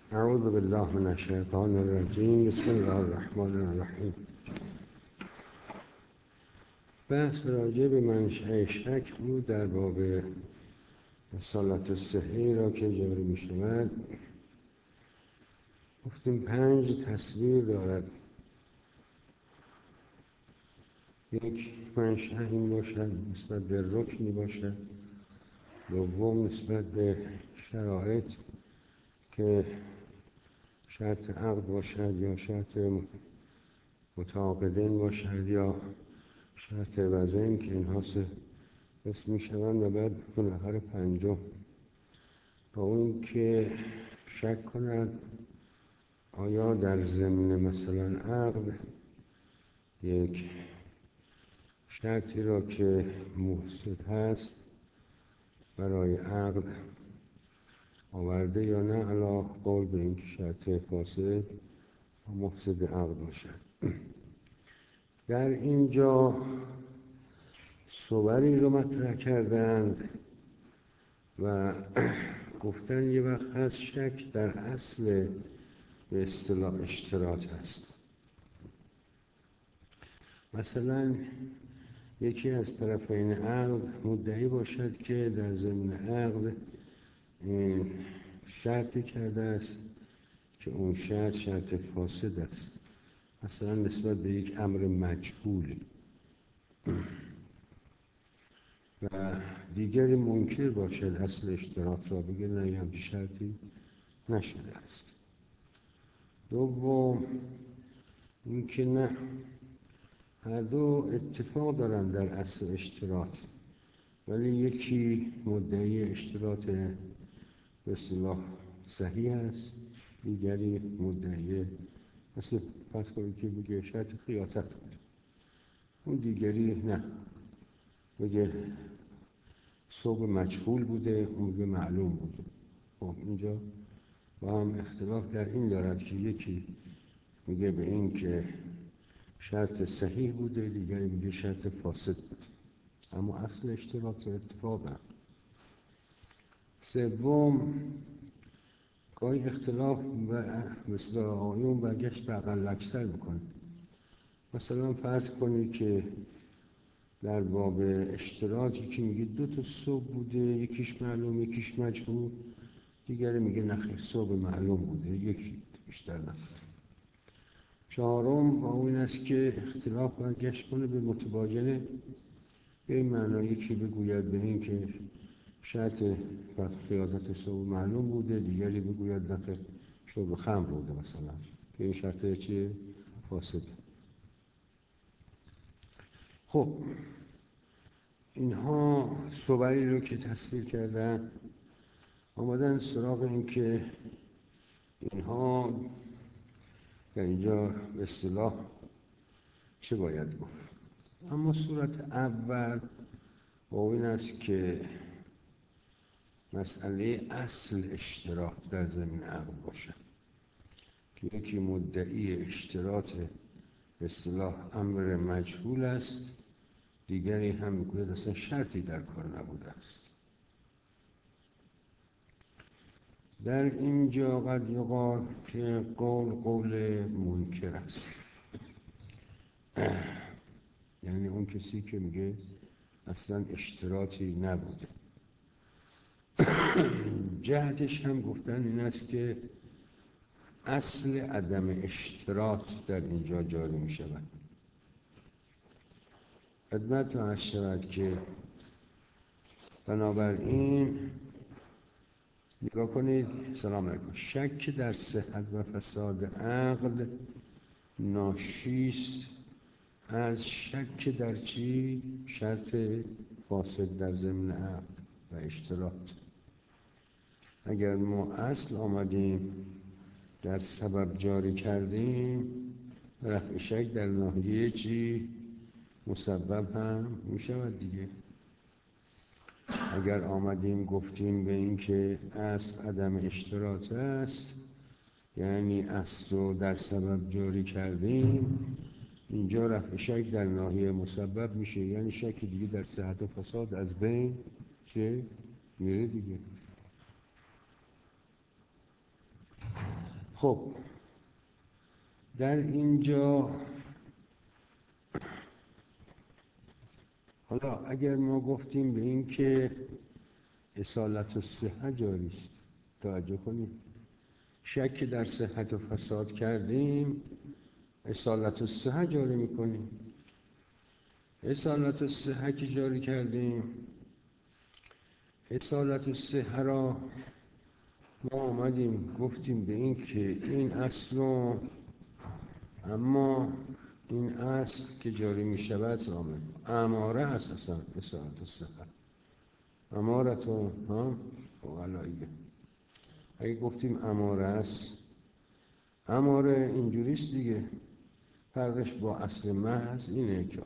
اعوذ بالله من الشیطان الرجیم. بسم الله الرحمن الرحیم. بحث راجع به منشأ شک بود در باب اصالت صحی را که جاری می شود. گفتیم 5 تصویر دارد. یک منشأ این باشد نسبت به رکنی باشد، دوم نسبت به شرایط که شرط عقد باشد یا شرط متعاقدین باشد یا شرط وضعین که اینها قسم می شوند و بعد بالاخره پنجم با اون که شک کند آیا در ضمن مثلا عقد یک شرطی را که مفسد هست برای عقد آورده یا نه، علا قول به این که شرط فاسد و مفسد عقد باشد. در اینجا صوری رو مطرح کردند و گفتن یه وقت هست شک در اصل به اصطلاح اشتراط هست. مثلا یکی از طرفین عقد مدعی باشد که در ضمن عقد شرطی کرده است که اون شرط فاسد است، مثلا نسبت به یک امر مجهول، و دیگری منکر باشد اصل اشتراط را، بگه نه همچین شرطی نشده است. دوم اینکه نه، هر دو اتفاق دارن در اصل اشتراط، ولی یکی مدعی اشتراط به اصطلاح صحیح است، دیگری مدعی مثل فرض کنید که بگه شرط خیاطت بود، اون دیگری نه، بگه ثوب مجهول بوده، اون بگه معلوم بوده. خب اینجا با هم اختلاف در این دارد که یکی میگه به این که شرط صحیح بوده، دیگری میگه شرط فاسد بوده، اما اصل اشتراط اتفاق هم. سوم گاهی اختلاف مثل آیون برگشت به اقل اکثر میکنه. مثلا فرض کنید که در باب اشتراطی که میگه 2 ثوب بوده، یکیش معلوم یکیش مجهول، دیگری میگه نخیر ثوب معلوم بوده، یکی بیشتر نخیر. چهارم با اون است که اختلاف برگشت کنه به متباینه، به این معنی یکی بگوید به این که شرط خیاطت ثوب معلوم بوده، دیگری بگوید نخیر شرب خمر بوده، مثلا که این شرط چیه؟ فاسده. خب اینها صوری رو که تصویر کردن آمدن سراغ این که اینها در اینجا به اصطلاح چه باید گفت. اما صورت اول با این است که مسئله اصل اشتراط در ضمن عقد باشد که یکی مدعی اشتراط به اصطلاح امر مجهول است، دیگری هم میگوید اصلا شرطی در کار نبوده است. در اینجا قد یقال که قول منکر است، یعنی اون کسی که میگه اصلا اشتراطی نبوده. جهتش هم گفتن این است که اصل عدم اشتراط در اینجا جاری می شود. خدمت عرض شود که بنابراین نگاه کنید، سلام علیکم، شک در صحت و فساد عقد ناشیست از شک در چی؟ شرط فاسد در ضمن عقد و اشتراط. اگر ما اصل آمدیم در سبب جاری کردیم، رفع شک در ناحیه چی؟ مسبب هم می شود دیگه. اگر آمدیم گفتیم به این که اصل عدم اشتراط است، یعنی اصل رو در سبب جاری کردیم، اینجا رفع شک در ناحیه مسبب میشه، یعنی شک دیگه در صحت و فساد از بین چه؟ میره دیگه. خب در اینجا حالا اگر ما گفتیم به این که اصالت الصحه جاری است، توجه کنید، شک در صحت و فساد کردیم، اصالت الصحه جاری میکنیم. اصالت الصحه که جاری کردیم، اصالت الصحه را ما آمدیم گفتیم به این که این اصل، اما این اصل که جاری می شود اماره است. اصلا اصالت الصحه امارتون فقلاییه. اگه گفتیم اماره است، اماره اینجوریست دیگه. فرقش با اصل محض اینه که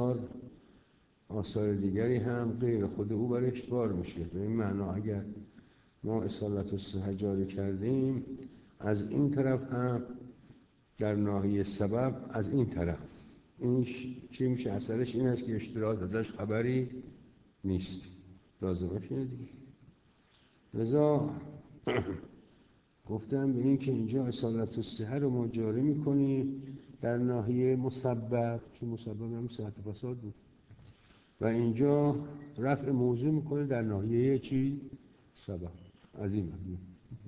آثار دیگری هم غیر خود او برش بار میشه. به این معنا اگر ما اصالت الصحه جاری کردیم، از این طرف هم در ناحیه سبب از این طرف این چی میشه؟ اثرش این است که اشتراط ازش خبری نیست. لازمه اینه دیگه. لذا گفتم به این که اینجا اصالت الصحه رو ما جاری میکنیم در ناحیه مسبب، چون مسبب هم صحت فساد بود، و اینجا رفع موضوع میکنه در ناحیه چی؟ سبب. از این معنی.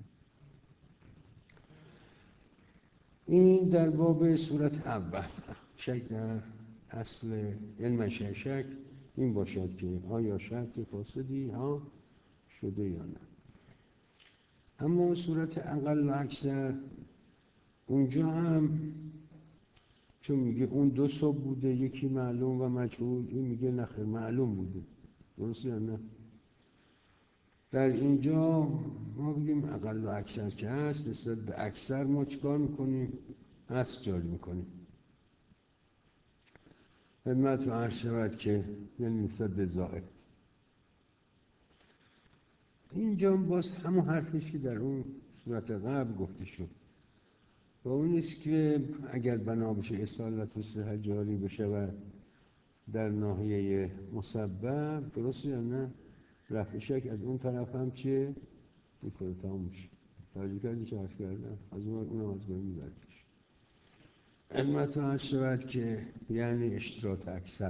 این در باب صورت اول. شک در اصل علم شک این باشد که آیا شرط فاسدی شده یا نه. اما صورت اقل و اکثر، اونجا هم چون میگه اون دو صبح بوده، یکی معلوم و مجهول، این میگه نخیر معلوم بوده. درسته یا نه؟ در اینجا ما بگیم اقل و اکثر که هست، نسبت به اکثر ما چیکار میکنیم؟ اصل جاری میکنیم. خدمت رو عرض شود که یعنی نسبت به زائد. اینجا باز همون حرفیست که در اون صورت قبل گفته شد، و اون نیست که اگر بنا بشه اصالت الصحه جاری بشه و در ناحیه مسبب، درسته یا نه؟ رفع شک از اون طرف هم چه میکنه؟ تمام میشه. توجه کردی چه عرض کردم؟ از اونم از بین میبردش. علمت رو عرض شود که یعنی اشتراط اکثر.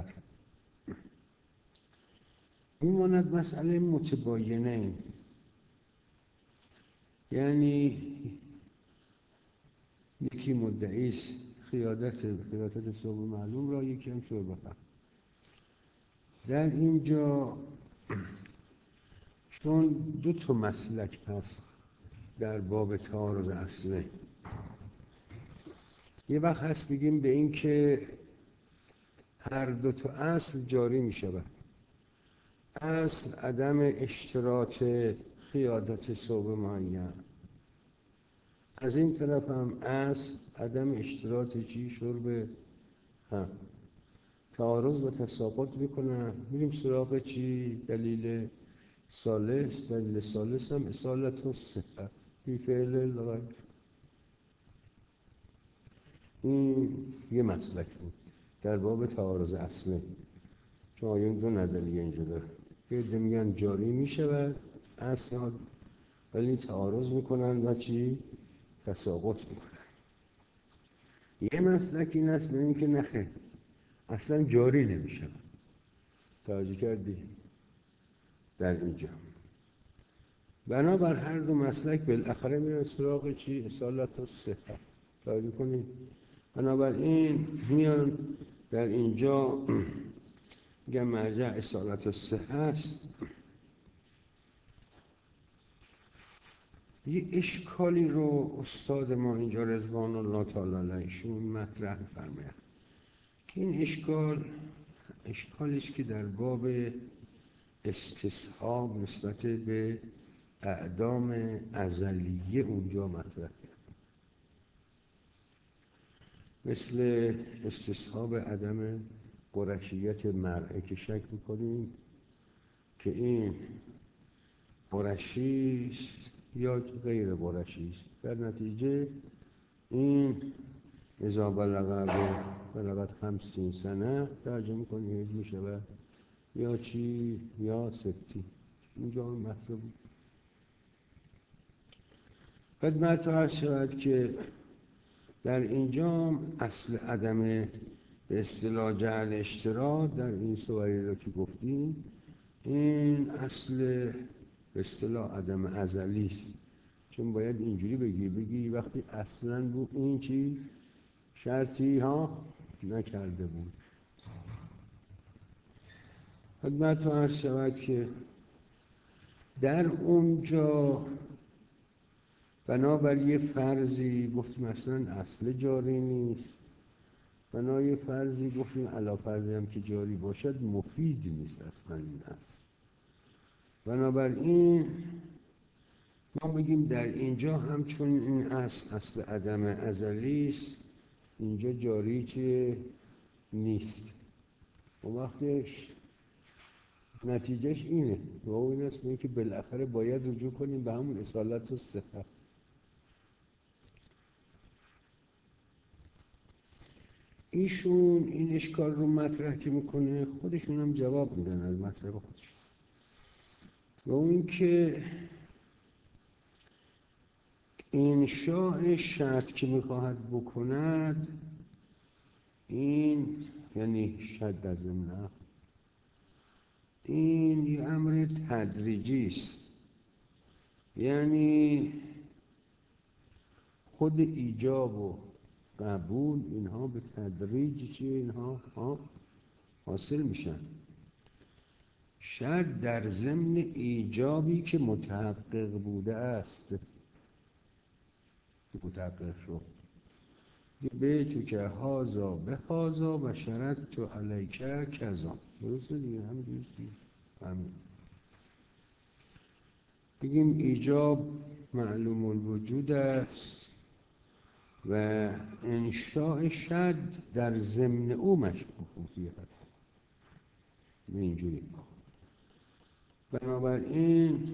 میماند مسئله متباینه، یعنی یکی مدعیست خیادت صوب معلوم را، یکی هم شعبه. در اینجا چون دو تا مسلک هست در باب تعارض اصله، یه وقت هست بگیم به این که هر دو تا اصل جاری می شود. اصل عدم اشتراط خیادت صوب معین، از این طرف هم اصل عدم اشتراط چی؟ شرب هم. تعارض و تساقط میکنن. میریم سراغ چی؟ دلیل ثالث. دلیل ثالث هم اصالت الصحه فی فعل الغیر. این یه مسلک بود در باب تعارض اصلی، چون آیون دو نظریه اینجا داره. یه عده میگن جاری میشود اصلا، ولی تعارض میکنن و چی؟ تساقط میکنن. یه مسلک این است به این که نخیر، اصلا جاری نمیشود. توجه کردی؟ در اینجا بنابر هر دو مسلک بالاخره میرن سراغ چی؟ اصالت الصحه. توجه کنید؟ بنابراین میان در اینجا میگن مرجع اصالت الصحه است. یه اشکالی رو استاد ما اینجا رضوان الله تعالی علیهشون مطرح فرماید که این اشکالی است که در باب استصحاب نسبت به اعدام ازلیه اونجا مطرح کرد، مثل استصحاب عدم قرشیت مرعه که شک میکنیم که این قرشی است یا غیر قرشی است. در نتیجه این اذا بلغت 50 سنه ترجمه کنید میشه یا چی؟ یا سبتی. اینجا مطلب بود. خدمت عرض شود که در اینجا اصل عدم به اصطلاح جعل اشتراک در این صوری رو که گفتیم، این اصل به اصطلاح عدم ازلی است. چون باید اینجوری بگی وقتی اصلا بود این چی شرطی ها نکرده بود. خدمت عرض شود که در اونجا بنابر یه فرضی گفتیم اصلا اصل جاری نیست، بنابر یه فرضی گفتیم علا فرضی هم که جاری باشد مفید نیست اصلا این اصل. بنابراین ما بگیم در اینجا همچون این اصل عدم ازلی است، اینجا جاری چه نیست. و وقتش نتیجهش اینه و این است که بالاخره باید رجوع کنیم به همون اصالت و صحت. ایشون این اشکال رو مطرح که میکنه خودشون هم جواب میدن از مطلب خودشون، و اون که انشاء شرط که میخواهد بکند این یعنی شرط در ضمن این یه امر تدریجی است. یعنی خود ایجاب و قبول اینها به تدریج چیه اینها حاصل میشن. شرط در ضمن ایجابی که متحقق بوده است، متحقق شد. به تو که هازا به هازا و شرط تو علیکه کذا. درسته دیگه همین همین. بگیم ایجاب معلوم الوجود است و انشاء شد در ضمن او مشکوکیت است. اینجوری بنابراین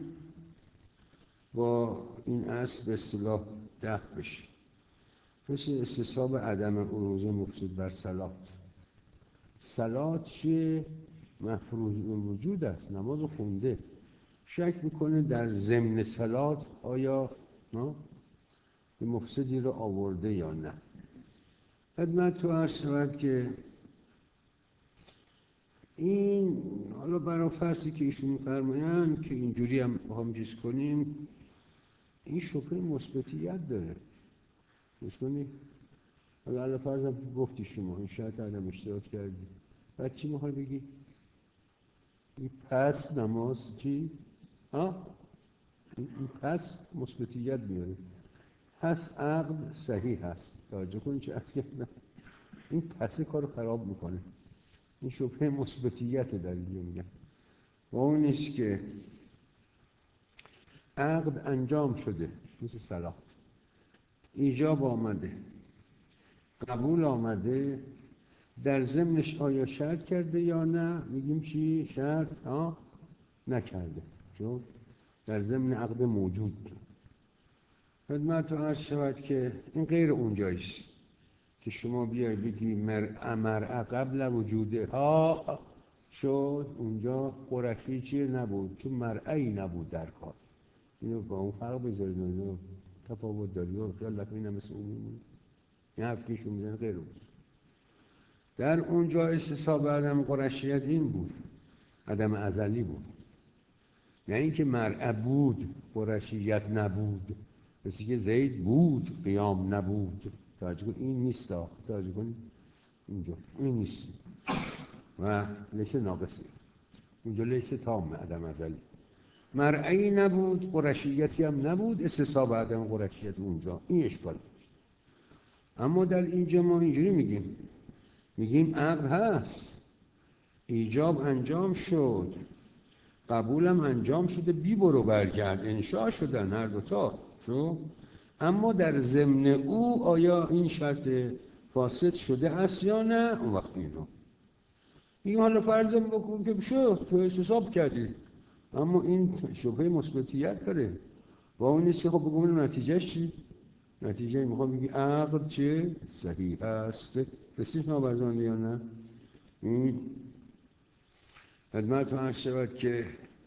با این اصل به اصطلاح دفع بشه، مثل استصحاب عدم عروض مفسد بر صلات. صلات چیه؟ مفروض الوجود است، نماز خونده، شک میکنه در ضمن صلات آیا به مفسدی رو آورده یا نه. خدمت تو عرض شود که این حالا برای فرضی که ایشون می‌فرمایند که اینجوری هم چیز کنیم، این شبهه مثبتیت داره. می‌شونی؟ حالا فرض هم گفتی شما این شرط عدم اشتراک کردی، بعد چی می‌خوای بگی؟ این پس نماز چی؟ این پس مثبتیت میاره، پس عقد صحیح هست. توجه کنید چه عرض کردم، این پس کارو خراب میکنه. این شبهه مثبتیت در اینجا میگن، و اون نیست که عقد انجام شده مثل صلات، ایجاب آمده، قبول آمده، در ضمنش آیا شرط کرده یا نه؟ میگیم چی؟ شرط نکرده، چون در ضمن عقد موجود. خدمت رو عرض شود که این غیر اونجاییست که شما بیای بگی مرأة قبل وجودها شد، اونجا قرشی چیه نبود، چون مرأی نبود در کار. اینو با اون فرق بذارید، اینو تفاوت داری و خیال لکه این هم مثل اون میمونه. این حرف که شما میزنه غیر اونجاست. در اونجا استصحاب عدم قرشیت این بود، عدم ازلی بود، نه اینکه مرأة بود قرشیت نبود. مثل که زید بود قیام نبود. توجه کن این نیست، توجه کن اینجا این نیست و لیس ناقصی، اینجا لیس تام عدم ازلی. مرئی نبود قرشیتی هم نبود، استصحاب عدم قرشیت اونجا این اشکال. اما در اینجا ما اینجوری میگیم عقد هست، ایجاب انجام شد، قبولم انجام شده، بی برو برگرد انشاء شدن هر دوتا شو. اما در ضمن او آیا این شرط فاسد شده است یا نه؟ اون وقت این حالا فرضم بکن که شد تو استصحاب کردی، اما این شبهه مثبتیت داره و اون نیست که خب بگم نتیجهش چی؟ نتیجه میخوام بگی عقد چه؟ صحیح است. بسیش نابرزانده یا نه؟ خدمت عرض شود که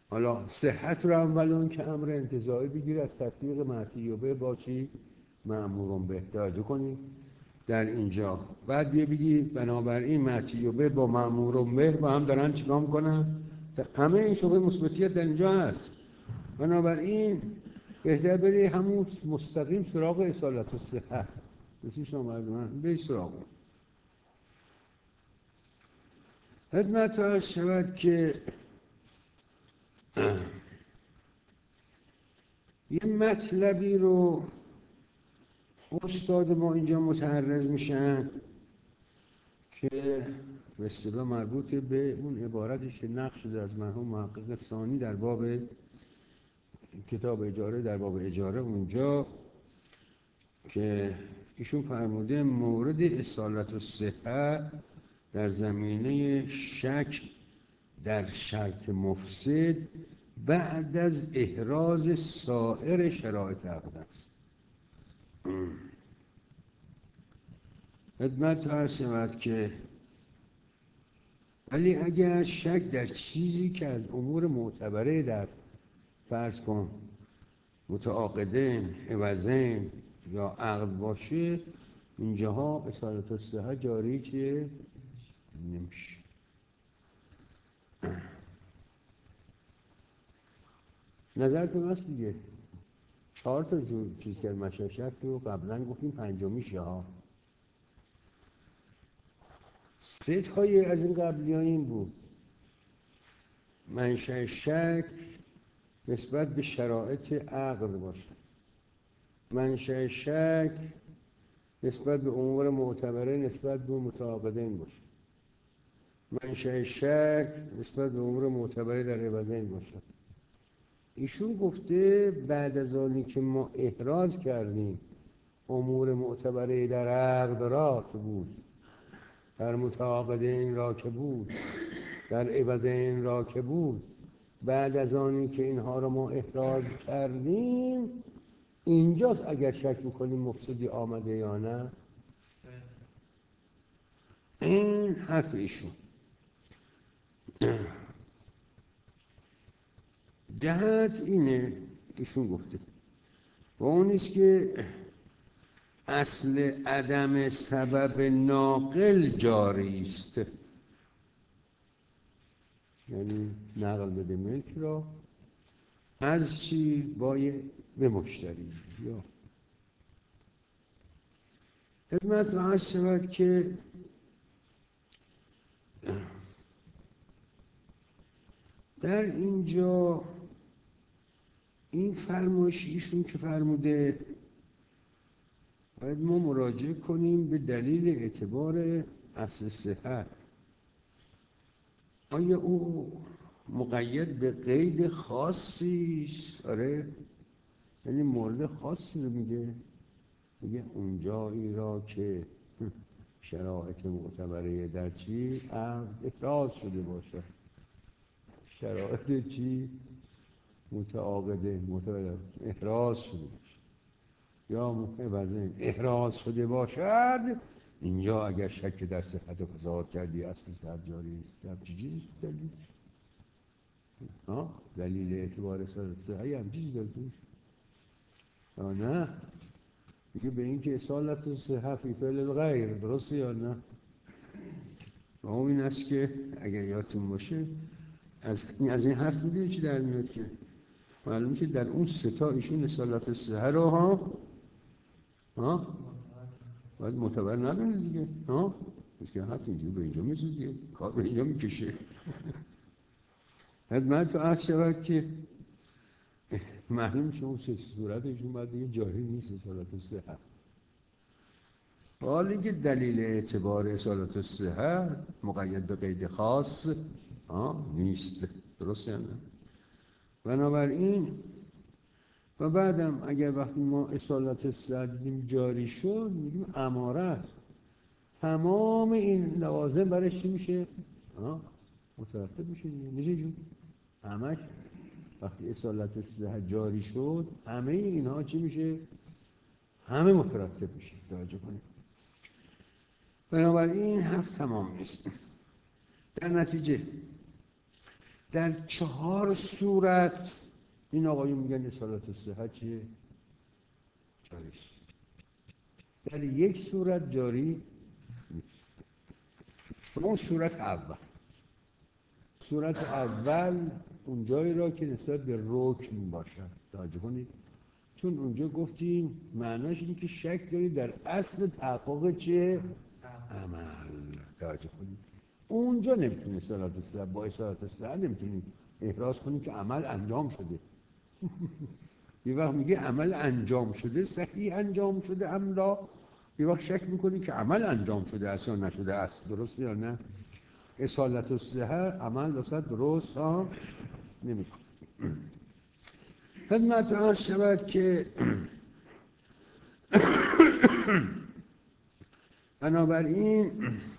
حالا صحت رو اولون که امر انتزاعی بگیر از تطبیق معطیوبه با چی؟ مأمورون به. توجه کنید در اینجا بعد بگی بنابراین معطیوبه با مأمورون به با هم دارن چیکار میکنن؟ همه این شبه مثبتیت در اینجا هست. بنابراین بهتر بری همون مستقیم سراغ اصالت الصحه. بسی شما از من بری سراغ خدمت عرض شود که یه مطلبی رو استاد ما اینجا متعرض میشن که به اصطلاح مربوط به اون عبارتش که نقل شده از مرحوم محقق ثانی در باب کتاب اجاره، در باب اجاره اونجا که ایشون فرموده مورد اصالت الصحه در زمینه شک در شرط مفسد بعد از احراز سایر شرایط عقد است. خدمت عرض شود که ولی اگر شک در چیزی که از امور معتبره در فرض کن متعاقدین، عوضین یا عقد باشه، اینجاها اصالت الصحه جاری که نمیشه. نظرتون هست دیگه 4 تا چیز که مشاشت رو قبلا گفتیم پنجمیشه ها. 3 تایی از این قبلی ها این بود: منشأ شک نسبت به شرایط عقد باشه، منشأ شک نسبت به امور معتبره نسبت به متعاقدین باشه، منشأ شک نسبت به امور معتبره در عوضین باشه. ایشون گفته بعد از آنی که ما احراز کردیم امور معتبره در عقد را که بود، در متعاقدین را که بود، در عوضین را که بود، بعد از آنی که اینها را ما احراز کردیم اینجاست اگر شک میکنیم مفسدی آمده یا نه. این حرف ایشون. جهت اینه ایشون گفته و اون نیست که اصل عدم سبب ناقل جاری است، یعنی نقل بده ملک را از چی؟ باید به مشتری. یا خدمت رو عرض شود که در اینجا این فرمایش ایشون که فرموده باید ما مراجعه کنیم به دلیل اعتبار اصل صحت. آیا او مقید به قید خاصی است؟ آره، یعنی مورد خاصی رو میگه اونجایی را که شرایط معتبره در چی؟ افراز شده باشه. شرایط چی؟ متعاقده احراز شده باشه یا متوازن احراز شده باشد، اینجا اگر شک در صحت و فساد کردی اصل صحت جاری است. در چیزی دلیل دلیل اعتبار صحت هم چیزی داره توش نه؟ میگه به این که اصالت صحت فی فعل الغیر، درسته یا نه؟ و این است که اگر یادتون باشه از این حرف میدونی چی در میاد که معلومه که در اون 3 تا ایشون اصالت صحت رو باید معتبر ندونه دیگه. بس که حرف اینجور به اینجا میزه دیگه، کار به اینجا میکشه. خدمت رو عرض شود که معلوم شما 3 صورتشون باید دیگه جاری نیست اصالت صحت. حالی که دلیل اعتبار اصالت الصحه مقید به قید خاص نیست، درست یا نه؟ بنابراین و بعدم اگر وقتی ما اصالت الصحه دیدیم جاری شد میگیم اماره است، تمام این لوازم برش چی میشه؟ مترتب میشه دیگه. میشه جون همش وقتی اصالت الصحه جاری شد همه اینها چی میشه؟ همه مترتب میشه. توجه کنید. بنابراین حرف تمام نیست. در نتیجه در 4 صورت این آقایون میگن اصالت الصحه چیه؟ جاریست. در 1 صورت جاری نیست. اون صورت اول اون جایی را که نسبت به رکن باشد توجه کنید، چون اونجا گفتیم معناش اینه که شک داری در اصل تحقق چه؟ عمل. توجه کنید اونجا نمیتونی اصالت الصحه، با اصالت الصحه نمیتونی احراز کنی که عمل انجام شده. یه وقت میگه عمل انجام شده، صحیح انجام شده املا، یه وقت شک میکنی که عمل انجام شده است یا نشده است، درست یا نه؟ اصالت الصحه عمل درست ها نمیکنه. خدمت عرض شود که بنابراین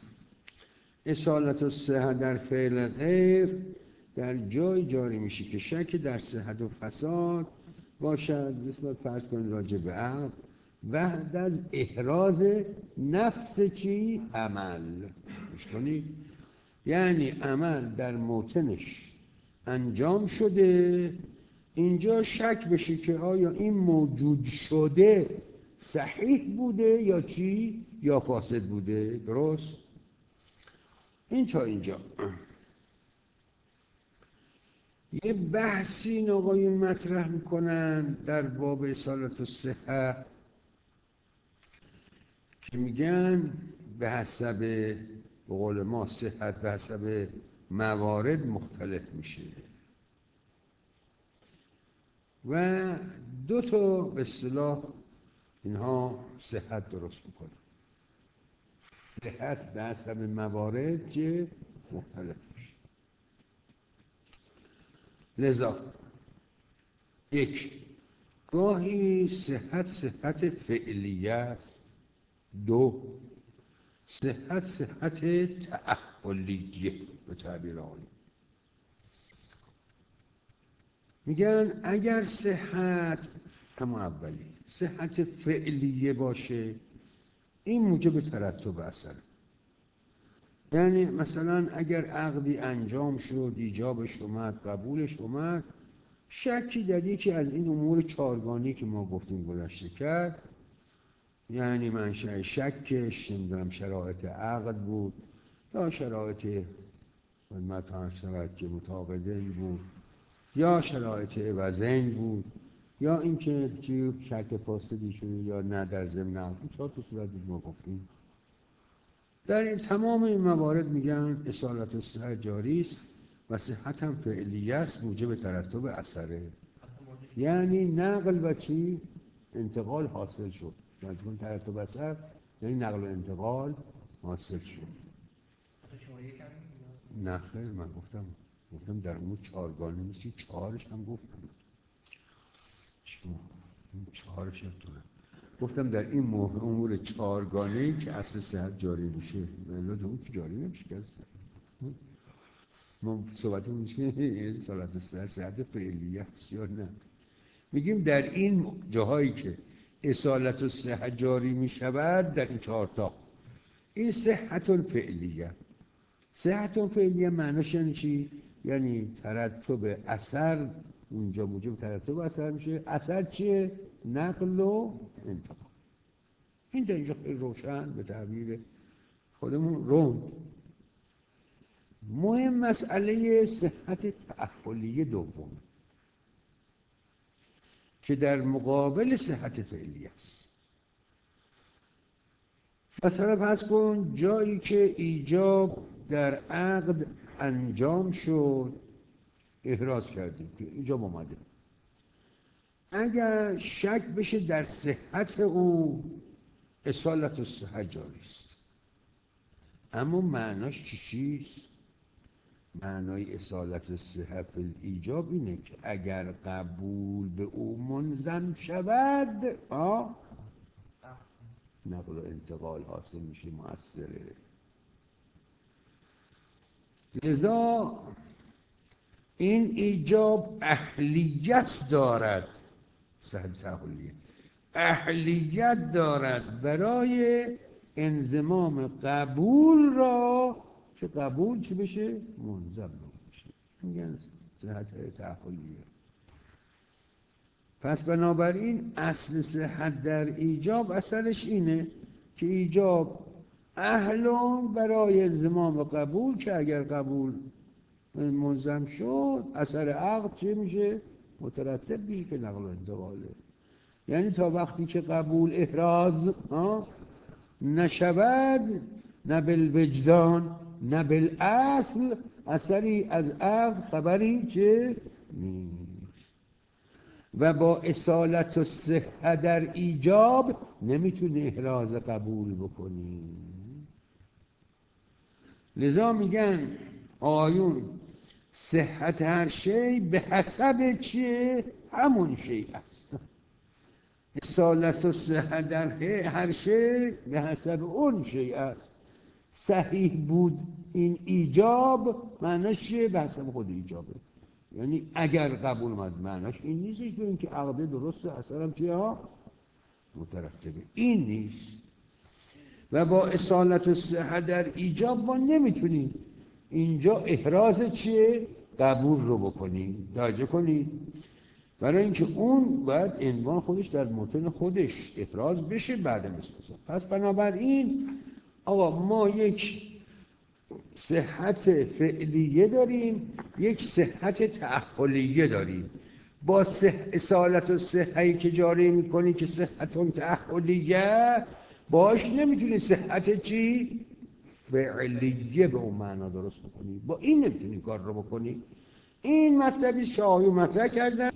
اصالت الصحه در فعل غیر در جای جاری میشه که شک در صحت و فساد باشد، مثل فرض کنید راجع به عقل بعد از احراز نفس چی؟ عمل. می‌شنید؟ یعنی عمل در موطنش انجام شده، اینجا شک بشه که آیا این موجود شده صحیح بوده یا چی؟ یا فاسد بوده. درست؟ این تا اینجا یه بحثی این آقایون مطرح میکنن در باب اصالت الصحه که میگن به حسب به قول ما صحت به حسب موارد مختلف میشه و 2 تا به اصطلاح اینها صحت درست میکنه. صحت به حسب موارد که مختلف میشه. لذا 1 گاهی صحت فعلیه است. 2 صحت تأهلیه به تعبیر آنی. میگن اگر صحت اما اولی صحت فعلیه باشه این موجب ترتب اثره. یعنی مثلا اگر عقدی انجام شد، ایجابش اومد، قبولش اومد، شکی در یکی از این امور 4گانه‌ای که ما گفتیم گذشته کرد، یعنی منشأ شکش نمیدونم شرایط عقد بود یا شرایط خدمت عرض شود که متعاقدین بود یا شرایط عوضین بود یا اینکه چی شرط فاسدی شده یا نه در ضمن عقد. 4 تا صورت ما گفتیم. در این تمام این موارد میگن اصالت الصحه جاری است و صحت هم فعلیه است، موجب ترتب اثره. یعنی نقل و چی؟ انتقال حاصل شد. یعنی ترتب اثر یعنی نقل و انتقال حاصل شد. نه خیر، من گفتم در امور 4گانه میشه، 4ش هم گفتم. این 4ش هم گفتم در این امور 4گانه‌ای که اصل صحت جاری میشه، ملت اون که جاری نمیشه که ما صحبتمون میشه این صحت صحت فعلیه است یا نه. میگیم در این جاهایی که اصالت الصحه جاری میشود در این 4 تا این صحت فعلیه. صحت فعلیه معناش یعنی چی؟ یعنی ترتب اثر اونجا موجب ترتب اثر میشه. اثر چیه؟ نقل و انتقال. این در اینجا خیلی روشن به تعبیر خودمون روند. مهم مسئله صحت تأهلیه دوم که در مقابل صحت فعلیه است. مثلا فرض کن جایی که ایجاب در عقد انجام شد، احراز کردیم که ایجاب اومده، اگر شک بشه در صحت او اصالت الصحه جاری است. اما معناش چیست؟ معنای اصالت الصحه فی الایجاب اینه که اگر قبول به او منضم شود نقل و انتقال حاصل میشه، مؤثره. لذا این ایجاب اهلیت دارد، صحت تأهلیه اهلیت دارد برای انضمام قبول را که قبول چی بشه؟ منضم بشه. میگن صحت تعهلیه. پس بنابراین اصل صحت در ایجاب اثرش اینه که ایجاب اهلون برای الزام و قبول، که اگر قبول ملزم شد اثر عقد چه میشه؟ مترتب میشه که نقل و انتقاله. یعنی تا وقتی که قبول احراز نشود، نه بالوجدان نه بالاصل، اثری از عقد خبری چه نیست. و با اصالت و صحه در ایجاب نمیتونه احراز قبول بکنی. لذا میگن آیون صحت هر شی به حسب چیه؟ همون شی است. اصالت و صحه در هر شی به حسب اون شی است. صحیح بود این ایجاب معناش چیه؟ به حسب خود ایجابه. یعنی اگر قبول اومد معناش این نیستش که اینکه عقده درسته اثرم چیه ها مترتبه، این نیست. و با اصالت و صحه در ایجاب ما نمیتونیم اینجا احراز چیه؟ قبول رو بکنیم. توجه کنید، برای اینکه اون باید عنوان خودش در متن خودش احراز بشه بعد مثلا. پس بنابراین آقا ما یک صحت فعلیه داریم، یک صحت تعهلیه داریم. با اصالت و صحهی که جاری میکنی که صحت تعهلیه، باش نمیتونی صحت چی؟ فعلیه به اون معنا درست بکنی. با این نمیتونی کار رو بکنی. این مطلبی که آیون مطرح کردن